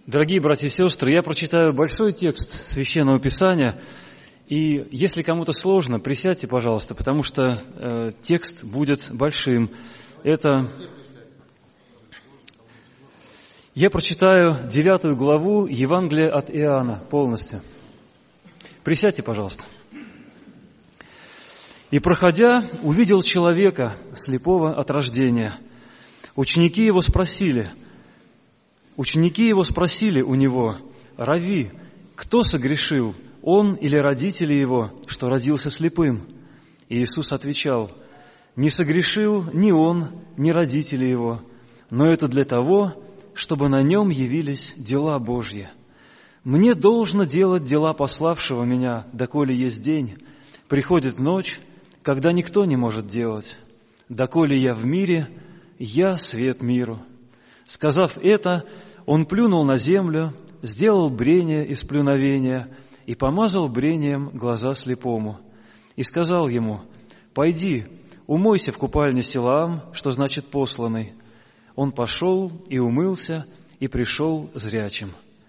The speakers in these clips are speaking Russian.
Дорогие братья и сестры, я прочитаю большой текст Священного Писания, и если кому-то сложно, присядьте, пожалуйста, потому что текст будет большим. Я прочитаю 9 главу Евангелия от Иоанна полностью. Присядьте, пожалуйста. «И, проходя, увидел человека, слепого от рождения. Ученики его спросили у него: „Рави, кто согрешил, он или родители его, что родился слепым?“ И Иисус отвечал: „Не согрешил ни он, ни родители его, но это для того, чтобы на нем явились дела Божьи. Мне должно делать дела пославшего меня, доколе есть день. Приходит ночь, когда никто не может делать. Доколе я в мире, я свет миру“. Сказав это, он плюнул на землю, сделал брение из плюновения и помазал брением глаза слепому. И сказал ему: „Пойди, умойся в купальне Силаам“, что значит «посланный». Он пошел и умылся, и пришел зрячим.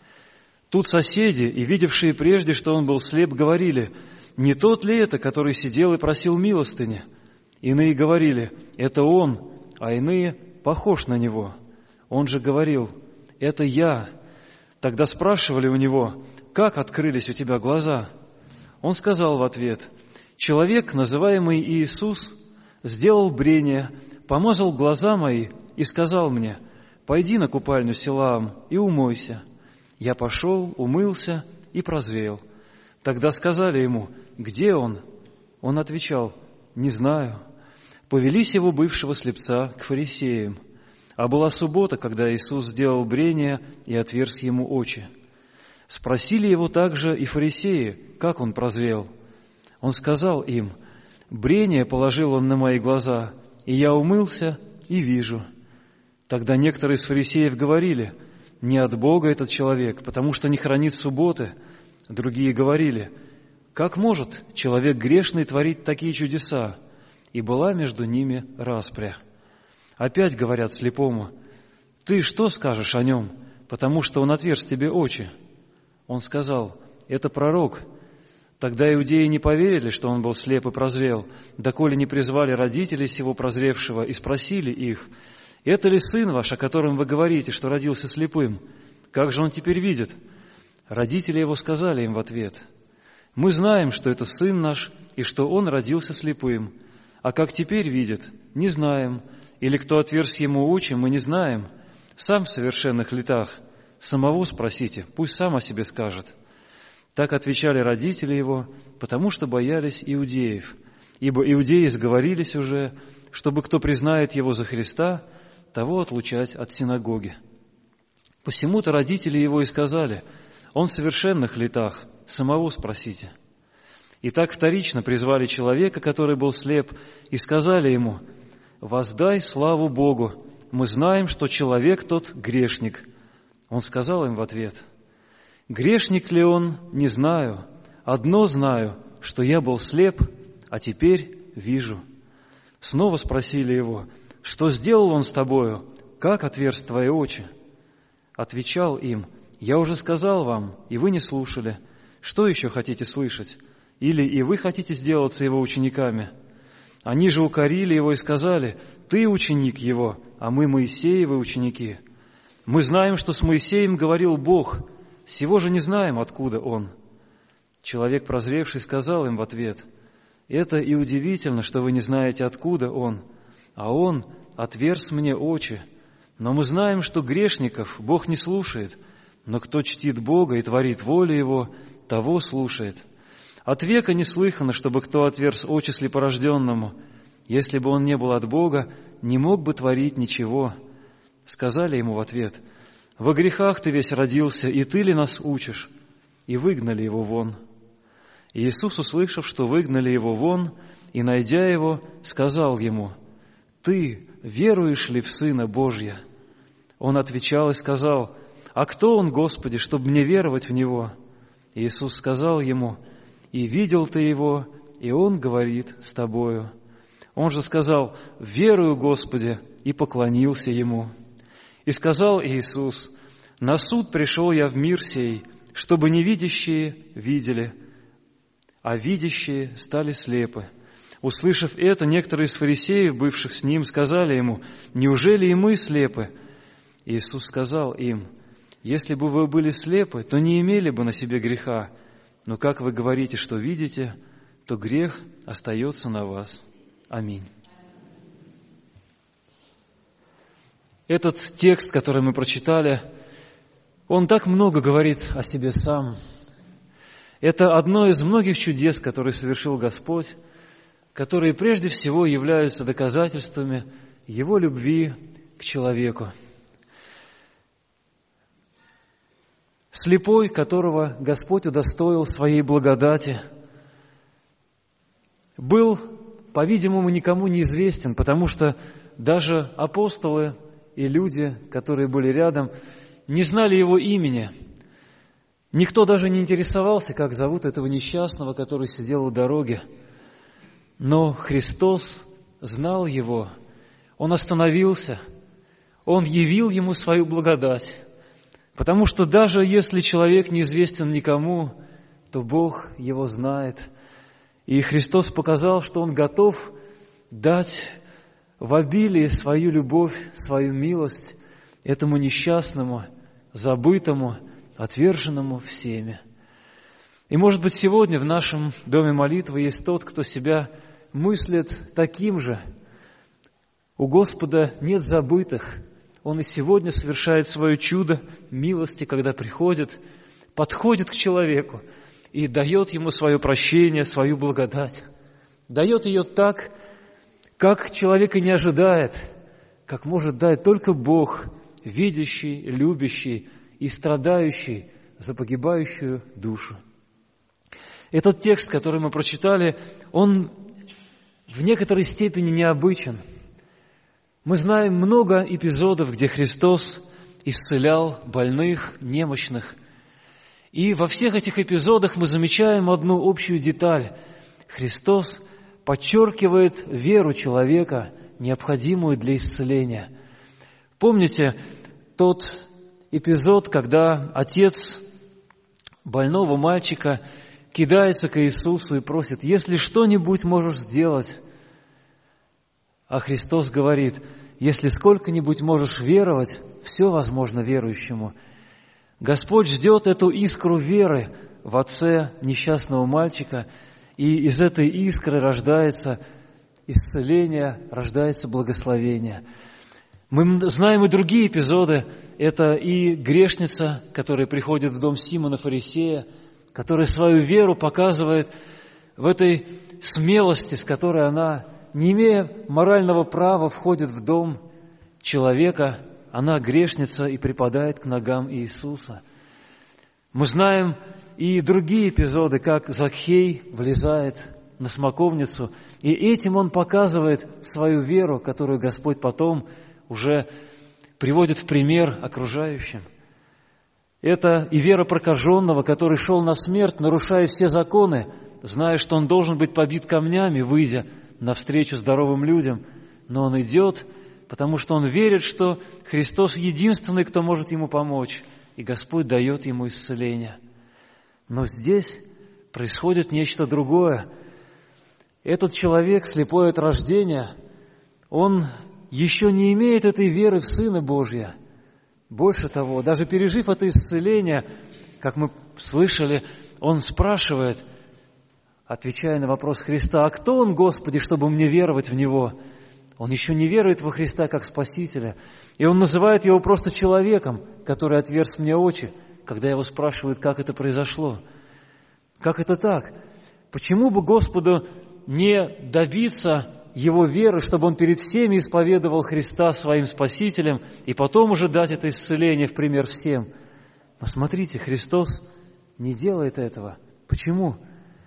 Тут соседи, и видевшие прежде, что он был слеп, говорили: „Не тот ли это, который сидел и просил милостыни?“ Иные говорили: „Это он“, а иные: „Похож на него“. Он же говорил: „Это я“. Тогда спрашивали у него: „Как открылись у тебя глаза?“ Он сказал в ответ: „Человек, называемый Иисус, сделал брение, помазал глаза мои и сказал мне: „Пойди на купальню Силаам и умойся“. Я пошел, умылся и прозрел“. Тогда сказали ему: „Где он?“ Он отвечал: „Не знаю“. Повели сего бывшего слепца к фарисеям. А была суббота, когда Иисус сделал брение и отверз ему очи. Спросили его также и фарисеи, как он прозрел. Он сказал им: „Брение положил он на мои глаза, и я умылся и вижу“. Тогда некоторые из фарисеев говорили: „Не от Бога этот человек, потому что не хранит субботы“. Другие говорили: „Как может человек грешный творить такие чудеса?“ И была между ними распря. Опять говорят слепому: „Ты что скажешь о нем, потому что он отверз тебе очи?“ Он сказал: „Это пророк“. Тогда иудеи не поверили, что он был слеп и прозрел, доколе не призвали родителей сего прозревшего и спросили их: „Это ли сын ваш, о котором вы говорите, что родился слепым? Как же он теперь видит?“ Родители его сказали им в ответ: „Мы знаем, что это сын наш, и что он родился слепым. А как теперь видит, не знаем, или кто отверз ему очи, мы не знаем. Сам в совершенных летах. Самого спросите, пусть сам о себе скажет“. Так отвечали родители его, потому что боялись иудеев, ибо иудеи сговорились уже, чтобы кто признает его за Христа, того отлучать от синагоги. Посему-то родители его и сказали: „Он в совершенных летах, самого спросите“. И так вторично призвали человека, который был слеп, и сказали ему: „Воздай славу Богу, мы знаем, что человек тот грешник“. Он сказал им в ответ: „Грешник ли он, не знаю. Одно знаю, что я был слеп, а теперь вижу“. Снова спросили его: „Что сделал он с тобою? Как отверз твои очи?“ Отвечал им: „Я уже сказал вам, и вы не слушали. Что еще хотите слышать? Или и вы хотите сделаться его учениками?“ Они же укорили его и сказали: „Ты ученик его, а мы Моисеевы ученики. Мы знаем, что с Моисеем говорил Бог, сего же не знаем, откуда он“. Человек, прозревший, сказал им в ответ: „Это и удивительно, что вы не знаете, откуда он, а он отверз мне очи. Но мы знаем, что грешников Бог не слушает, но кто чтит Бога и творит волю Его, того слушает. От века не слыхано, чтобы кто отверз очи слепорожденному. Если бы он не был от Бога, не мог бы творить ничего“. Сказали ему в ответ: „Во грехах ты весь родился, и ты ли нас учишь?“ И выгнали его вон. И Иисус, услышав, что выгнали его вон, и, найдя его, сказал ему: „Ты веруешь ли в Сына Божия?“ Он отвечал и сказал: „А кто он, Господи, чтобы мне веровать в Него?“ Иисус сказал ему: „И видел ты его, и он говорит с тобою“. Он же сказал: „Верую, Господи“, и поклонился ему. И сказал Иисус: На суд пришел я в мир сей, чтобы невидящие видели, а видящие стали слепы». Услышав это, некоторые из фарисеев, бывших с ним, сказали ему: «Неужели и мы слепы?» Иисус сказал им: «Если бы вы были слепы, то не имели бы на себе греха, но как вы говорите, что видите, то грех остается на вас». Аминь. Этот текст, который мы прочитали, он так много говорит о себе сам. Это одно из многих чудес, которые совершил Господь, которые прежде всего являются доказательствами Его любви к человеку. Слепой, которого Господь удостоил своей благодати, был, по-видимому, никому не известен, потому что даже апостолы и люди, которые были рядом, не знали его имени. Никто даже не интересовался, как зовут этого несчастного, который сидел у дороги. Но Христос знал его. Он остановился. Он явил ему свою благодать. Потому что даже если человек неизвестен никому, то Бог его знает. И Христос показал, что Он готов дать в обилии свою любовь, свою милость этому несчастному, забытому, отверженному всеми. И, может быть, сегодня в нашем доме молитвы есть тот, кто себя мыслит таким же. У Господа нет забытых. Он и сегодня совершает свое чудо милости, когда приходит, подходит к человеку и дает ему свое прощение, свою благодать. Дает ее так, как человек и не ожидает, как может дать только Бог, видящий, любящий и страдающий за погибающую душу. Этот текст, который мы прочитали, он в некоторой степени необычен. Мы знаем много эпизодов, где Христос исцелял больных, немощных. И во всех этих эпизодах мы замечаем одну общую деталь. Христос подчеркивает веру человека, необходимую для исцеления. Помните тот эпизод, когда отец больного мальчика кидается к Иисусу и просит: «Если что-нибудь можешь сделать». А Христос говорит: «Если сколько-нибудь можешь веровать, все возможно верующему». Господь ждет эту искру веры в отце несчастного мальчика, и из этой искры рождается исцеление, рождается благословение. Мы знаем и другие эпизоды. Это и грешница, которая приходит в дом Симона Фарисея, которая свою веру показывает в этой смелости, с которой она, не имея морального права, входит в дом человека. Она грешница и припадает к ногам Иисуса. Мы знаем и другие эпизоды, как Закхей влезает на смоковницу, и этим он показывает свою веру, которую Господь потом уже приводит в пример окружающим. Это и вера прокаженного, который шел на смерть, нарушая все законы, зная, что он должен быть побит камнями, выйдя навстречу здоровым людям. Но он идет, потому что он верит, что Христос единственный, кто может ему помочь, и Господь дает ему исцеление. Но здесь происходит нечто другое. Этот человек, слепой от рождения, он еще не имеет этой веры в Сына Божия. Больше того, даже пережив это исцеление, как мы слышали, он спрашивает, отвечая на вопрос Христа: «А кто Он, Господи, чтобы мне веровать в Него?» Он еще не верует во Христа как Спасителя. И он называет Его просто человеком, который отверз мне очи, когда Его спрашивают, как это произошло. Как это так? Почему бы Господу не добиться его веры, чтобы он перед всеми исповедовал Христа своим Спасителем и потом уже дать это исцеление в пример всем? Но смотрите, Христос не делает этого. Почему?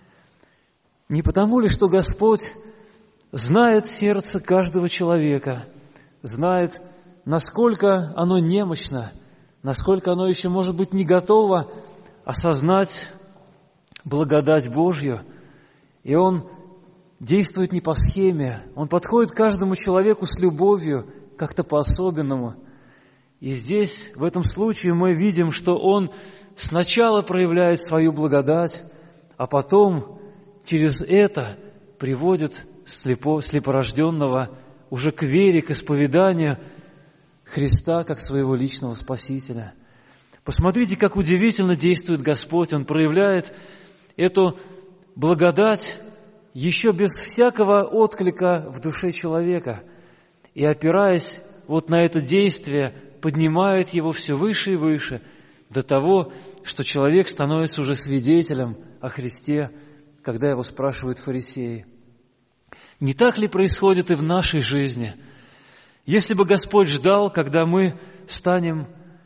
Не потому ли, что Господь знает сердце каждого человека, знает, насколько оно немощно, насколько оно еще, может быть, не готово осознать благодать Божью, и Он действует не по схеме, Он подходит к каждому человеку с любовью, как-то по-особенному. И здесь, в этом случае, мы видим, что Он сначала проявляет свою благодать, а потом через это приводит слепорожденного уже к вере, к исповеданию Христа как своего личного Спасителя. Посмотрите, как удивительно действует Господь. Он проявляет эту благодать еще без всякого отклика в душе человека. И, опираясь вот на это действие, поднимает его все выше и выше, до того, что человек становится уже свидетелем о Христе, когда его спрашивают фарисеи. Не так ли происходит и в нашей жизни? Если бы Господь ждал, когда мы станем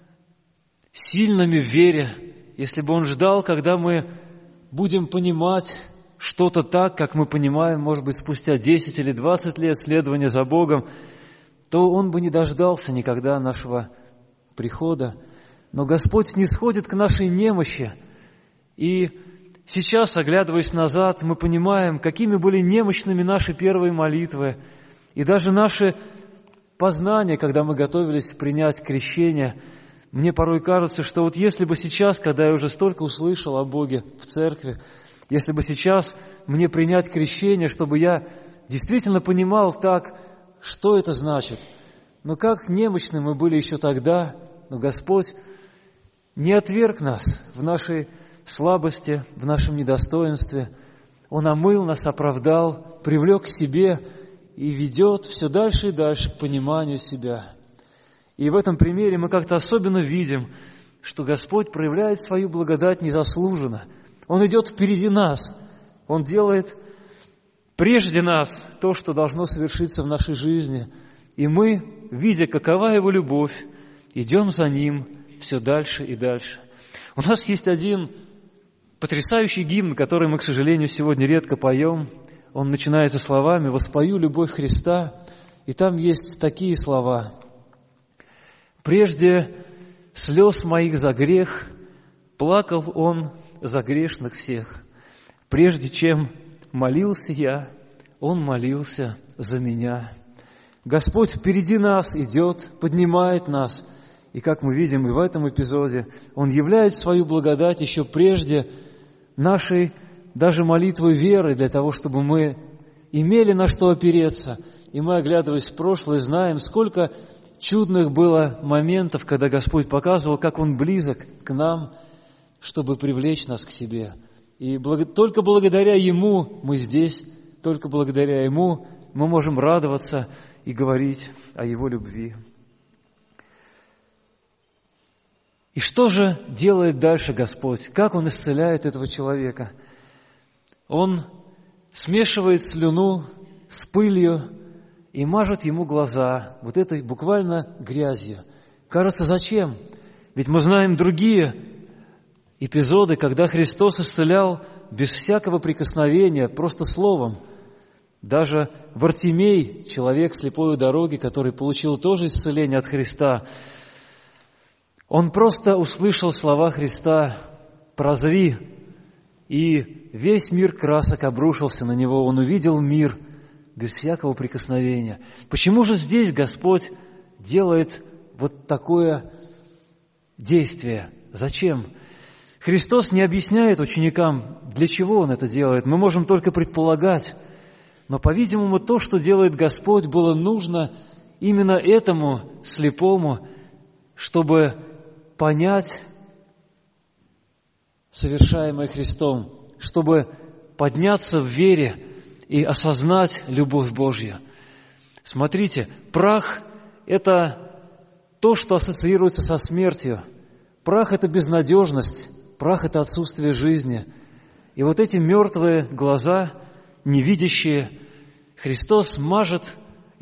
сильными в вере, если бы Он ждал, когда мы будем понимать что-то так, как мы понимаем, может быть, спустя 10 или 20 лет следования за Богом, то Он бы не дождался никогда нашего прихода. Но Господь снисходит к нашей немощи. И сейчас, оглядываясь назад, мы понимаем, какими были немощными наши первые молитвы и даже наши познания, когда мы готовились принять крещение. Мне порой кажется, что вот если бы сейчас, когда я уже столько услышал о Боге в церкви, если бы сейчас мне принять крещение, чтобы я действительно понимал так, что это значит. Но как немощны мы были еще тогда, но Господь не отверг нас в нашей слабости, в нашем недостоинстве. Он омыл нас, оправдал, привлек к себе и ведет все дальше и дальше к пониманию себя. И в этом примере мы как-то особенно видим, что Господь проявляет свою благодать незаслуженно. Он идет впереди нас. Он делает прежде нас то, что должно совершиться в нашей жизни. И мы, видя, какова Его любовь, идем за Ним все дальше и дальше. У нас есть один потрясающий гимн, который мы, к сожалению, сегодня редко поем. Он начинается словами «Воспою любовь Христа», и там есть такие слова: «Прежде слез моих за грех плакал Он за грешных всех. Прежде чем молился я, Он молился за меня». Господь впереди нас идет, поднимает нас. И как мы видим и в этом эпизоде, Он являет свою благодать еще прежде нашей даже молитвы веры, для того, чтобы мы имели на что опереться. И мы, оглядываясь в прошлое, знаем, сколько чудных было моментов, когда Господь показывал, как Он близок к нам, чтобы привлечь нас к себе. И только благодаря Ему мы здесь, только благодаря Ему мы можем радоваться и говорить о Его любви. И что же делает дальше Господь? Как Он исцеляет этого человека? Он смешивает слюну с пылью и мажет ему глаза вот этой буквально грязью. Кажется, зачем? Ведь мы знаем другие эпизоды, когда Христос исцелял без всякого прикосновения, просто словом. Даже Вартимей, человек слепой у дороги, который получил тоже исцеление от Христа, он просто услышал слова Христа: «Прозри», и весь мир красок обрушился на него. Он увидел мир без всякого прикосновения. Почему же здесь Господь делает вот такое действие? Зачем? Христос не объясняет ученикам, для чего Он это делает. Мы можем только предполагать. Но, по-видимому, то, что делает Господь, было нужно именно этому слепому, чтобы понять совершаемое Христом, чтобы подняться в вере и осознать любовь Божью. Смотрите, прах – это то, что ассоциируется со смертью. Прах – это безнадежность, прах – это отсутствие жизни. И вот эти мертвые глаза, невидящие, Христос мажет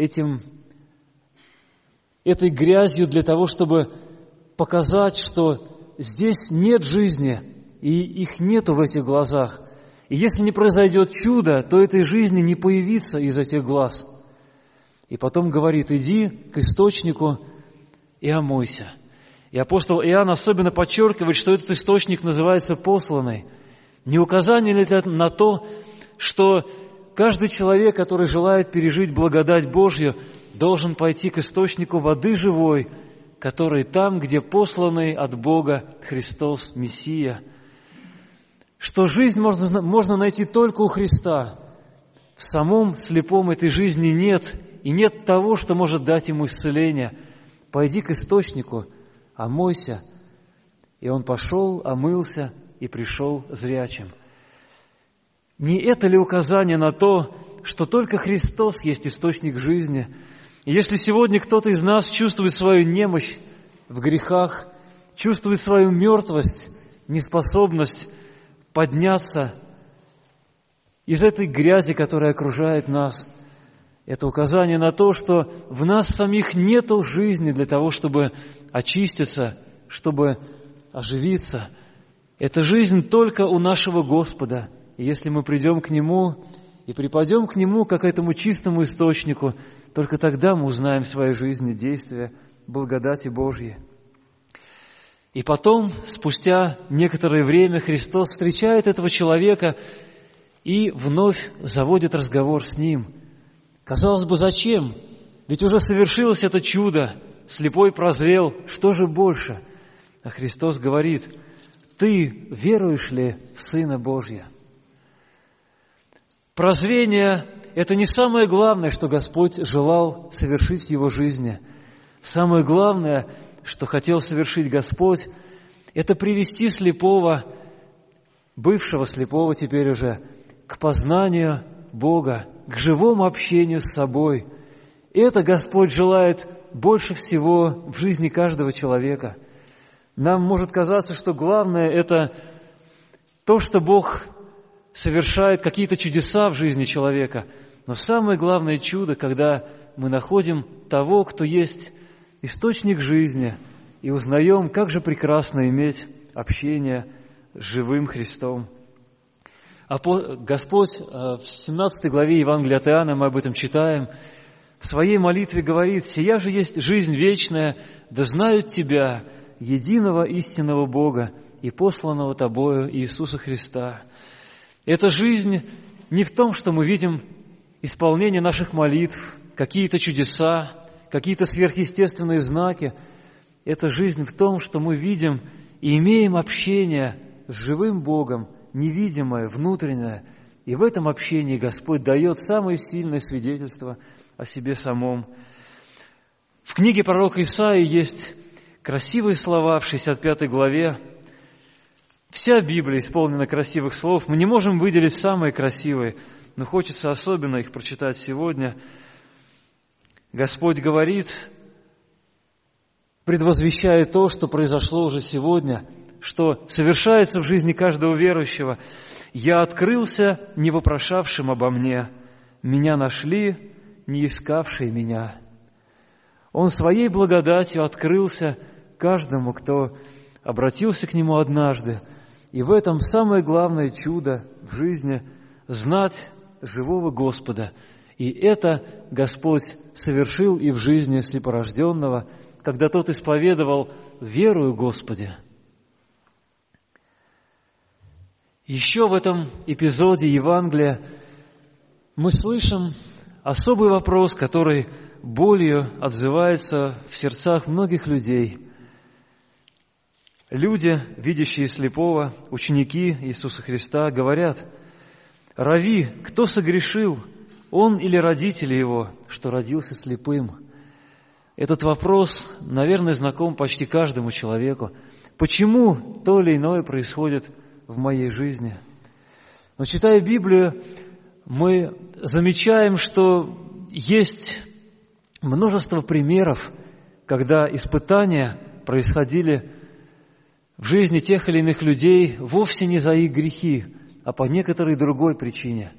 этой грязью для того, чтобы показать, что здесь нет жизни, и их нету в этих глазах. И если не произойдет чудо, то этой жизни не появится из этих глаз. И потом говорит: иди к источнику и омойся. И апостол Иоанн особенно подчеркивает, что этот источник называется посланный. Не указание ли это на то, что каждый человек, который желает пережить благодать Божью, должен пойти к источнику воды живой, который там, где посланный от Бога Христос, Мессия. Что жизнь можно найти только у Христа. В самом слепом этой жизни нет, и нет того, что может дать ему исцеление. Пойди к источнику, омойся. И он пошел, омылся и пришел зрячим. Не это ли указание на то, что только Христос есть источник жизни? И если сегодня кто-то из нас чувствует свою немощь в грехах, чувствует свою мертвость, неспособность подняться из этой грязи, которая окружает нас, это указание на то, что в нас самих нету жизни для того, чтобы очиститься, чтобы оживиться. Это жизнь только у нашего Господа. И если мы придем к Нему и припадем к Нему, как к этому чистому источнику, только тогда мы узнаем в своей жизни действия благодати Божьей. И потом, спустя некоторое время, Христос встречает этого человека и вновь заводит разговор с ним. Казалось бы, зачем? Ведь уже совершилось это чудо, слепой прозрел, что же больше? А Христос говорит: «Ты веруешь ли в Сына Божия?» Прозрение – это не самое главное, что Господь желал совершить в его жизни. Самое главное, что хотел совершить Господь, это привести слепого, бывшего слепого теперь уже, к познанию Бога, к живому общению с собой. И это Господь желает больше всего в жизни каждого человека. Нам может казаться, что главное – это то, что Бог совершает какие-то чудеса в жизни человека. Но самое главное чудо, когда мы находим того, кто есть источник жизни, и узнаем, как же прекрасно иметь общение с живым Христом. Господь в 17 главе Евангелия от Иоанна, мы об этом читаем, в своей молитве говорит: «Сия же есть жизнь вечная, да знают Тебя, единого истинного Бога и посланного Тобою Иисуса Христа». Эта жизнь не в том, что мы видим исполнение наших молитв, какие-то чудеса, какие-то сверхъестественные знаки. Это жизнь в том, что мы видим и имеем общение с живым Богом, невидимое, внутреннее. И в этом общении Господь дает самое сильное свидетельство о себе самом. В книге пророка Исаии есть красивые слова в 65 главе. Вся Библия исполнена красивых слов. Мы не можем выделить самые красивые, но хочется особенно их прочитать сегодня. Господь говорит, предвозвещая то, что произошло уже сегодня, что совершается в жизни каждого верующего: «Я открылся, не вопрошавшим обо мне, меня нашли, не искавшие меня». Он своей благодатью открылся каждому, кто обратился к Нему однажды. И в этом самое главное чудо в жизни – знать живого Господа. И это Господь совершил и в жизни слепорожденного, когда тот исповедовал: «Верую, Господи». Еще в этом эпизоде Евангелия мы слышим особый вопрос, который болью отзывается в сердцах многих людей. Люди, видящие слепого, ученики Иисуса Христа, говорят: «Рави, кто согрешил, он или родители его, что родился слепым?» Этот вопрос, наверное, знаком почти каждому человеку. Почему то или иное происходит в моей жизни? Но читая Библию, мы замечаем, что есть множество примеров, когда испытания происходили в жизни тех или иных людей вовсе не за их грехи, а по некоторой другой причине.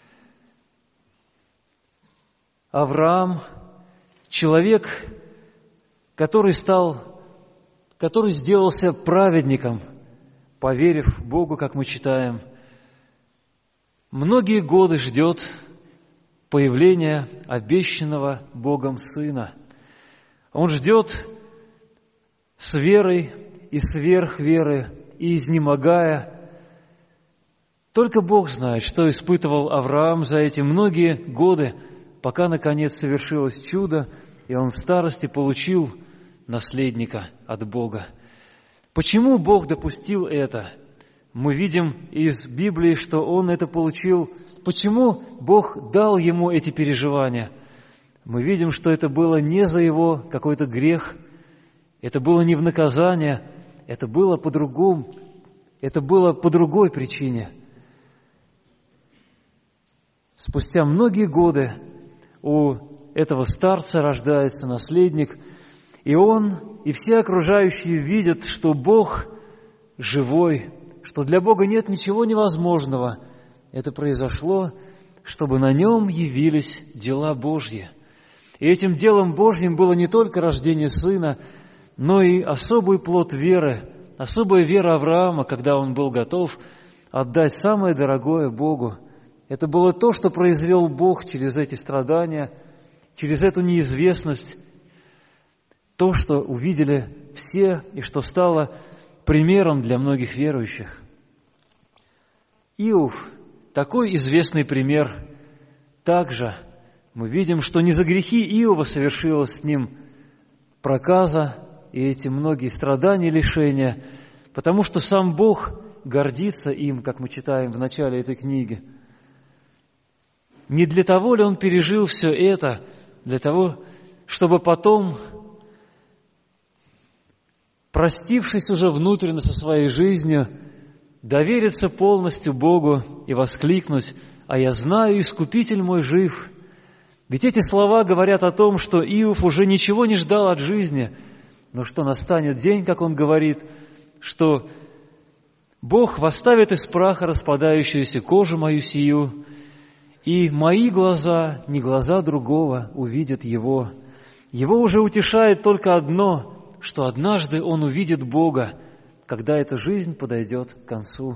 Авраам, человек, который сделался праведником, поверив Богу, как мы читаем, многие годы ждет появления обещанного Богом Сына. Он ждет с верой и сверх веры, и изнемогая. Только Бог знает, что испытывал Авраам за эти многие годы, пока, наконец, совершилось чудо, и он в старости получил наследника от Бога. Почему Бог допустил это? Мы видим из Библии, что он это получил. Почему Бог дал ему эти переживания? Мы видим, что это было не за его какой-то грех, это было не в наказание, это было по-другому, это было по другой причине. Спустя многие годы у этого старца рождается наследник, и он, и все окружающие видят, что Бог живой, что для Бога нет ничего невозможного. Это произошло, чтобы на нем явились дела Божьи. И этим делом Божьим было не только рождение сына, но и особый плод веры, особая вера Авраама, когда он был готов отдать самое дорогое Богу. Это было то, что произвел Бог через эти страдания, через эту неизвестность, то, что увидели все и что стало примером для многих верующих. Иов, такой известный пример. Также мы видим, что не за грехи Иова совершилась с ним проказа и эти многие страдания, лишения, потому что сам Бог гордится им, как мы читаем в начале этой книги. Не для того ли он пережил все это, для того, чтобы потом, простившись уже внутренне со своей жизнью, довериться полностью Богу и воскликнуть: «А я знаю, Искупитель мой жив». Ведь эти слова говорят о том, что Иов уже ничего не ждал от жизни, но что настанет день, как он говорит, что Бог восставит из праха распадающуюся кожу мою сию, и мои глаза, не глаза другого, увидят его. Его уже утешает только одно, что однажды он увидит Бога, когда эта жизнь подойдет к концу.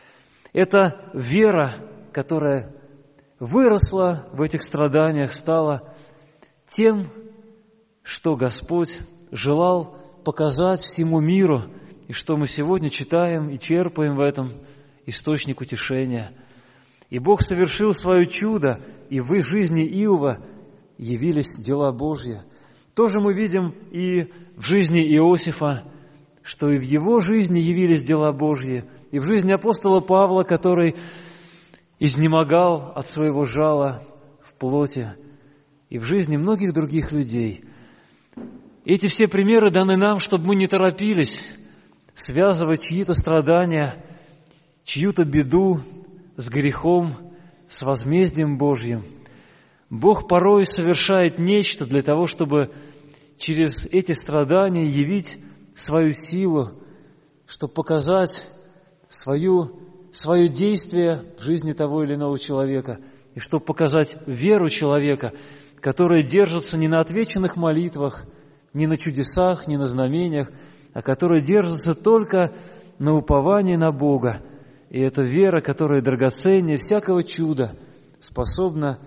Это вера, которая выросла в этих страданиях, стала тем, что Господь желал показать всему миру, и что мы сегодня читаем и черпаем в этом источник утешения. И Бог совершил свое чудо, и в жизни Иова явились дела Божьи. Тоже мы видим и в жизни Иосифа, что и в его жизни явились дела Божьи, и в жизни апостола Павла, который изнемогал от своего жала в плоти, и в жизни многих других людей. Эти все примеры даны нам, чтобы мы не торопились связывать чьи-то страдания, чью-то беду с грехом, с возмездием Божьим. Бог порой совершает нечто для того, чтобы через эти страдания явить свою силу, чтобы показать свое действие в жизни того или иного человека, и чтобы показать веру человека, которая держится не на отвеченных молитвах, не на чудесах, не на знамениях, а которая держится только на уповании на Бога. И эта вера, которая драгоценнее всякого чуда, способна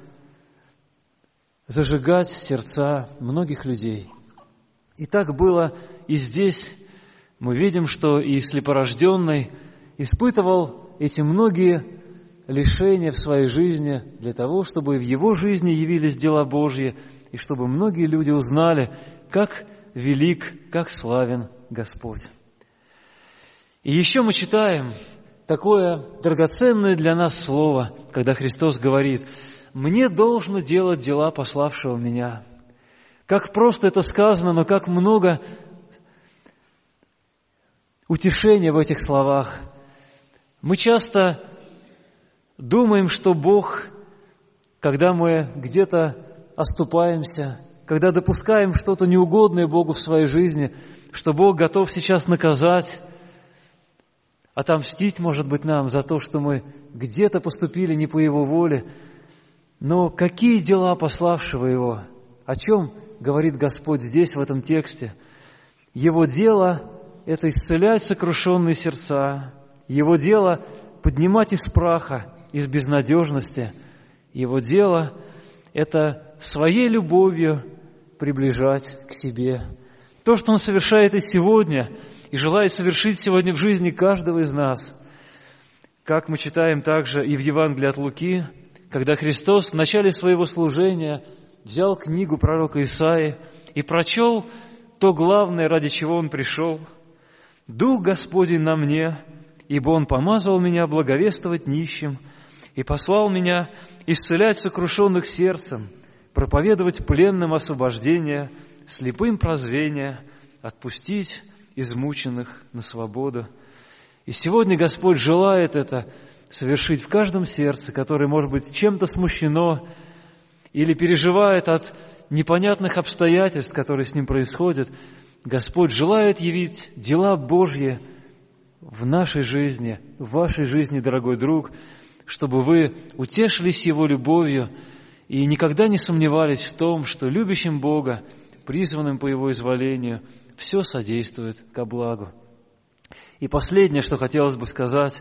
зажигать сердца многих людей. И так было и здесь. Мы видим, что и слепорожденный испытывал эти многие лишения в своей жизни для того, чтобы в его жизни явились дела Божьи, и чтобы многие люди узнали, как велик, как славен Господь. И еще мы читаем такое драгоценное для нас слово, когда Христос говорит: «Мне должно делать дела пославшего меня». Как просто это сказано, но как много утешения в этих словах. Мы часто думаем, что Бог, когда мы где-то оступаемся, когда допускаем что-то неугодное Богу в своей жизни, что Бог готов сейчас наказать, отомстить, может быть, нам за то, что мы где-то поступили не по Его воле. Но какие дела пославшего Его? О чем говорит Господь здесь, в этом тексте? Его дело – это исцелять сокрушенные сердца. Его дело – поднимать из праха, из безнадежности. Его дело – это своей любовью приближать к себе. То, что Он совершает и сегодня, и желает совершить сегодня в жизни каждого из нас. Как мы читаем также и в Евангелии от Луки, когда Христос в начале своего служения взял книгу пророка Исаии и прочел то главное, ради чего Он пришел. Дух Господень на мне, ибо Он помазал меня благовествовать нищим и послал меня исцелять сокрушенных сердцем, проповедовать пленным освобождение, слепым прозрение, отпустить измученных на свободу». И сегодня Господь желает это совершить в каждом сердце, которое, может быть, чем-то смущено или переживает от непонятных обстоятельств, которые с ним происходят. Господь желает явить дела Божьи в нашей жизни, в вашей жизни, дорогой друг, чтобы вы утешились Его любовью и никогда не сомневались в том, что любящим Бога, призванным по Его изволению, все содействует ко благу. И последнее, что хотелось бы сказать,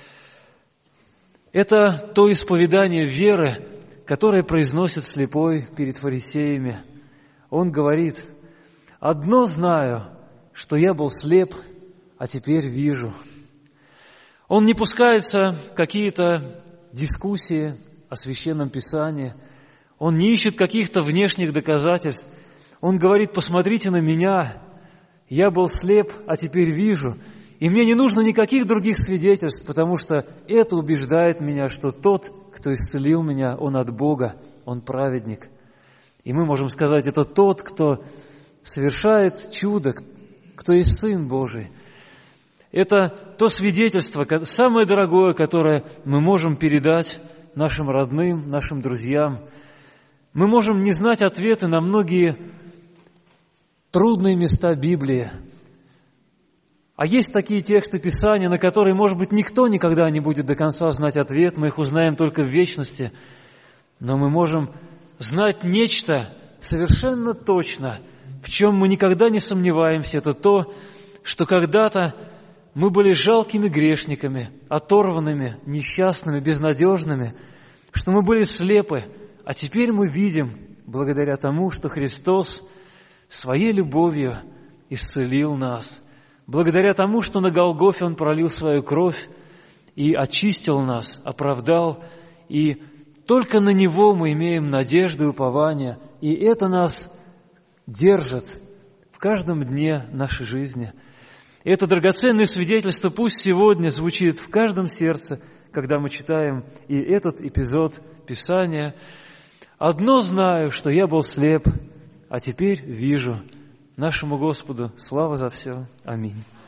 это то исповедание веры, которое произносит слепой перед фарисеями. Он говорит: «Одно знаю, что я был слеп, а теперь вижу». Он не пускается в какие-то дискуссии о Священном Писании, он не ищет каких-то внешних доказательств. Он говорит: «Посмотрите на меня, я был слеп, а теперь вижу». И мне не нужно никаких других свидетельств, потому что это убеждает меня, что тот, кто исцелил меня, Он от Бога, Он праведник. И мы можем сказать, это тот, кто совершает чудо, кто есть Сын Божий. Это то свидетельство, самое дорогое, которое мы можем передать нашим родным, нашим друзьям. Мы можем не знать ответы на многие трудные места Библии. А есть такие тексты Писания, на которые, может быть, никто никогда не будет до конца знать ответ, мы их узнаем только в вечности. Но мы можем знать нечто совершенно точно, в чем мы никогда не сомневаемся. Это то, что когда-то мы были жалкими грешниками, оторванными, несчастными, безнадежными, что мы были слепы, а теперь мы видим, благодаря тому, что Христос Своей любовью исцелил нас, благодаря тому, что на Голгофе Он пролил Свою кровь и очистил нас, оправдал, и только на Него мы имеем надежду и упование, и это нас держит в каждом дне нашей жизни. И это драгоценное свидетельство пусть сегодня звучит в каждом сердце, когда мы читаем и этот эпизод Писания. «Одно знаю, что я был слеп, а теперь вижу». Нашему Господу слава за все. Аминь.